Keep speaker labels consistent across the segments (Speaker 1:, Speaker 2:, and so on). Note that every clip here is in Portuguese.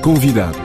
Speaker 1: Convidado.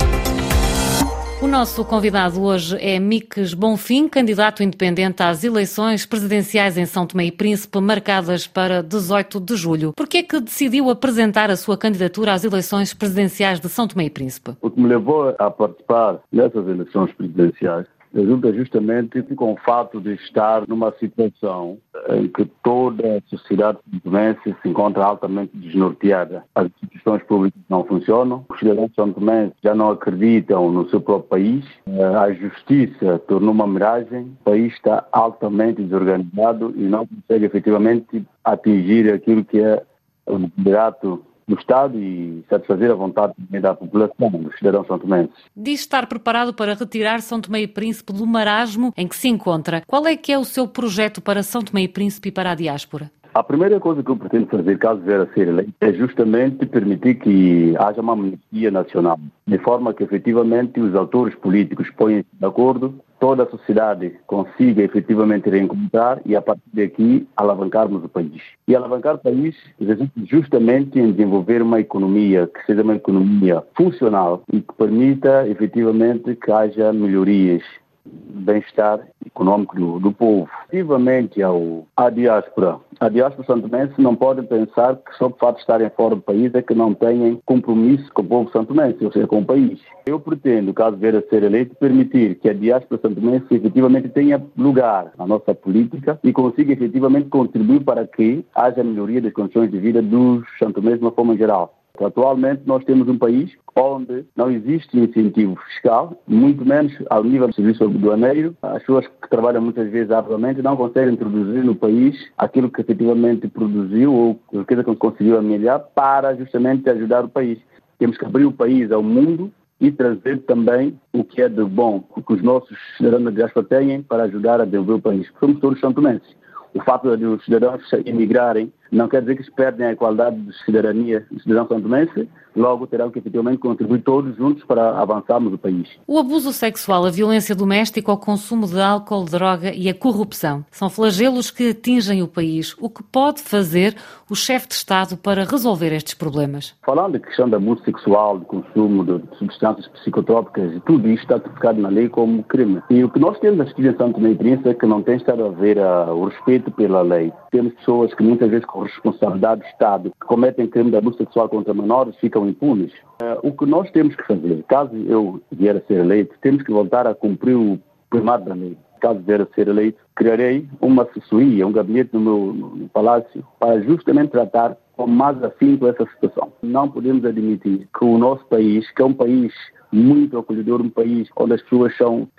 Speaker 2: O nosso convidado hoje é Miques Bonfim, candidato independente às eleições presidenciais em São Tomé e Príncipe, marcadas para 18 de julho. Por que é que decidiu apresentar a sua candidatura às eleições presidenciais de São Tomé e Príncipe?
Speaker 3: O que me levou a participar nessas eleições presidenciais resulta justamente com o fato de estar numa situação em que toda a sociedade santomense se encontra altamente desnorteada. As instituições públicas não funcionam, os cidadãos santomenses já não acreditam no seu próprio país, a justiça tornou uma miragem, o país está altamente desorganizado e não consegue efetivamente atingir aquilo que é o liderato do Estado e satisfazer a vontade da população, dos cidadãos santomenses.
Speaker 2: Diz estar preparado para retirar São Tomé e Príncipe do marasmo em que se encontra. Qual é que é o seu projeto para São Tomé e Príncipe e para a diáspora?
Speaker 3: A primeira coisa que eu pretendo fazer, caso vier a ser eleito, é justamente permitir que haja uma amnistia nacional, de forma que efetivamente os autores políticos ponham-se de acordo, toda a sociedade consiga efetivamente reencontrar e a partir daqui alavancarmos o país. E alavancar o país resulta justamente em desenvolver uma economia que seja uma economia funcional e que permita efetivamente que haja melhorias bem-estar econômico do povo. Relativamente à diáspora, a diáspora santomense não pode pensar que só por fato de estarem fora do país é que não têm compromisso com o povo santomense, ou seja, com o país. Eu pretendo, caso vier a ser eleito, permitir que a diáspora santomense efetivamente tenha lugar na nossa política e consiga efetivamente contribuir para que haja melhoria das condições de vida dos santomenses de uma forma geral. Atualmente nós temos um país onde não existe incentivo fiscal, muito menos ao nível do serviço aduaneiro. As pessoas que trabalham muitas vezes arduamente não conseguem introduzir no país aquilo que efetivamente produziu ou a riqueza que conseguiu amelhar para justamente ajudar o país. Temos que abrir o país ao mundo e trazer também o que é de bom, o que os nossos cidadãos da diáspora têm para ajudar a desenvolver o país. Somos todos santomenses. O fato de os cidadãos emigrarem não quer dizer que eles perdem a igualdade de cidadania dos cidadãos santomenses, logo terão que efetivamente contribuir todos juntos para avançarmos o país.
Speaker 2: O abuso sexual, a violência doméstica, o consumo de álcool, droga e a corrupção são flagelos que atingem o país. O que pode fazer o chefe de Estado para resolver estes problemas?
Speaker 3: Falando da questão do abuso sexual, do consumo de substâncias psicotrópicas, tudo isto está tipificado na lei como crime. E o que nós temos aqui em São Tomé e Príncipe é que não tem estado a haver o respeito pela lei. Temos pessoas que muitas vezes com responsabilidade do Estado que cometem crime de abuso sexual contra menores ficam impunes. O que nós temos que fazer, caso eu vier a ser eleito, temos que voltar a cumprir o primado da lei. Caso vier a ser eleito, criarei uma assessoria, um gabinete no meu palácio para justamente tratar com mais afinco essa situação. Não podemos admitir que o nosso país, que é um país muito acolhedor, um país onde as pessoas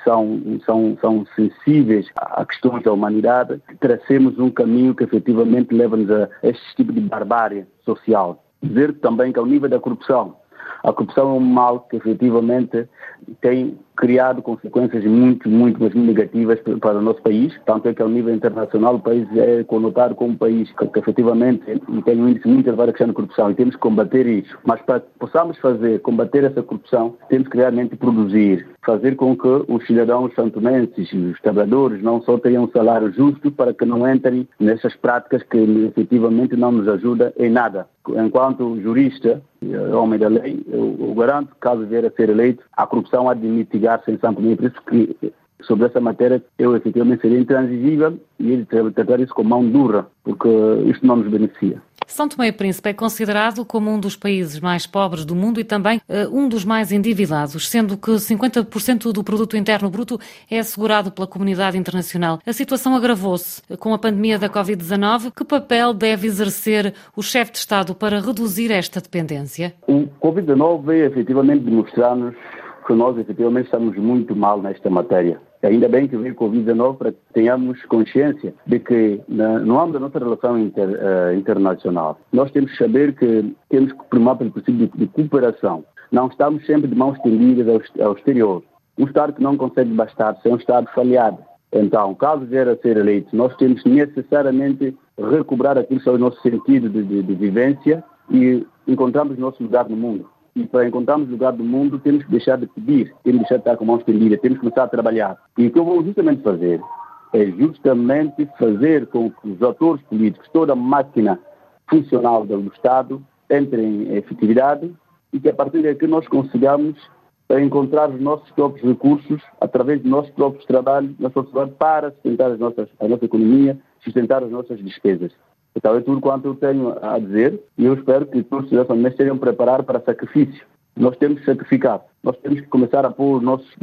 Speaker 3: são sensíveis a questões da humanidade, tracemos um caminho que efetivamente leva-nos a este tipo de barbárie social. Dizer também que ao nível da corrupção, a corrupção é um mal que efetivamente tem criado consequências muito negativas para o nosso país, tanto é que ao nível internacional o país é conotado como um país que efetivamente tem um índice muito elevado de questão de corrupção e temos que combater isso. Mas para que possamos combater essa corrupção, temos que realmente produzir, fazer com que os cidadãos santomenses e os trabalhadores não só tenham um salário justo para que não entrem nessas práticas que efetivamente não nos ajudam em nada. Enquanto jurista, homem da lei, eu garanto que caso vier a ser eleito, a corrupção há de mitigar-se em São Tomé e Príncipe, que sobre essa matéria eu efetivamente seria intransigível e ele tratar isso com mão dura, porque isto não nos beneficia.
Speaker 2: São Tomé e Príncipe é considerado como um dos países mais pobres do mundo e também um dos mais endividados, sendo que 50% do produto interno bruto é assegurado pela comunidade internacional. A situação agravou-se com a pandemia da Covid-19. Que papel deve exercer o chefe de Estado para reduzir esta dependência?
Speaker 3: O Covid-19 veio efetivamente demonstrar-nos que nós efetivamente estamos muito mal nesta matéria. Ainda bem que veio o Covid-19 para que tenhamos consciência de que, no âmbito da nossa relação internacional, nós temos que saber que temos que primar pelo princípio de cooperação. Não estamos sempre de mãos estendidas ao exterior. Um Estado que não consegue bastar-se é um Estado falhado. Então, caso vier a ser eleito, nós temos necessariamente recobrar aquilo que é o nosso sentido de vivência e encontrarmos o nosso lugar no mundo. E para encontrarmos lugar do mundo, temos que deixar de pedir, temos que deixar de estar com a mão estendida, temos que começar a trabalhar. E o que eu vou justamente fazer é justamente fazer com que os atores políticos, toda a máquina funcional do Estado, entre em efetividade e que a partir daqui nós consigamos encontrar os nossos próprios recursos através dos nossos próprios trabalhos na sociedade para sustentar a nossa economia, sustentar as nossas despesas. Então é tudo quanto eu tenho a dizer e eu espero que todos os cidadãos estejam preparados para sacrifício. Nós temos que sacrificar, nós temos que começar a pôr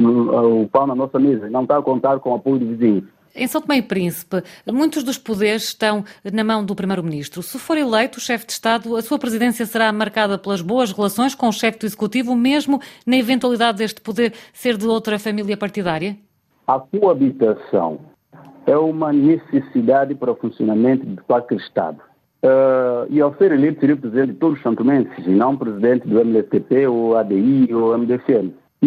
Speaker 3: o pão na nossa mesa, não está a contar com o apoio do vizinho.
Speaker 2: Em São Tomé e Príncipe, muitos dos poderes estão na mão do Primeiro-Ministro. Se for eleito chefe de Estado, a sua presidência será marcada pelas boas relações com o chefe do Executivo, mesmo na eventualidade deste poder ser de outra família partidária?
Speaker 3: A coabitação é uma necessidade para o funcionamento de qualquer Estado. E ao ser eleito, seria presidente de todos os santomenses, e não presidente do MDTP, ou ADI, ou MDFM. E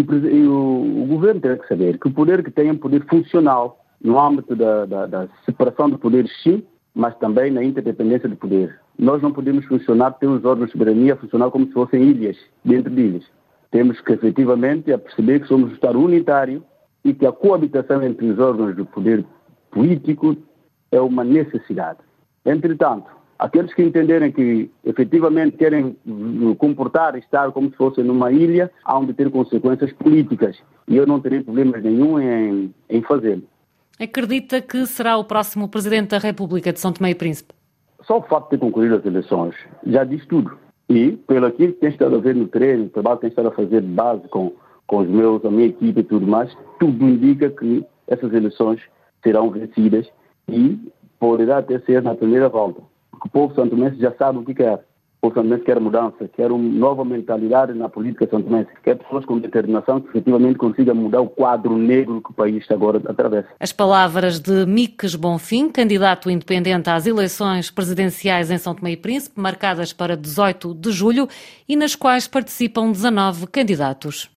Speaker 3: o governo tem que saber que o poder que tem é um poder funcional, no âmbito da separação de poderes, sim, mas também na interdependência do poder. Nós não podemos ter os órgãos de soberania funcionar como se fossem ilhas, dentro de ilhas. Temos que, efetivamente, perceber que somos um Estado unitário e que a coabitação entre os órgãos do poder político é uma necessidade. Entretanto, aqueles que entenderem que, efetivamente, querem comportar e estar como se fossem numa ilha, há de ter consequências políticas. E eu não terei problemas nenhum em fazê-lo.
Speaker 2: Acredita que será o próximo Presidente da República de São Tomé e Príncipe?
Speaker 3: Só o facto de ter concluído as eleições já diz tudo. E, pelo aquilo que tem estado a ver no treino, o trabalho que tem estado a fazer de base com a minha equipe e tudo mais, tudo indica que essas eleições serão vencidas e poderá até ser na primeira volta. Porque o povo santomense já sabe o que quer. O povo santomense quer mudança, quer uma nova mentalidade na política santomense, quer pessoas com determinação que efetivamente consigam mudar o quadro negro que o país agora atravessa.
Speaker 2: As palavras de Miques Bonfim, candidato independente às eleições presidenciais em São Tomé e Príncipe, marcadas para 18 de julho e nas quais participam 19 candidatos.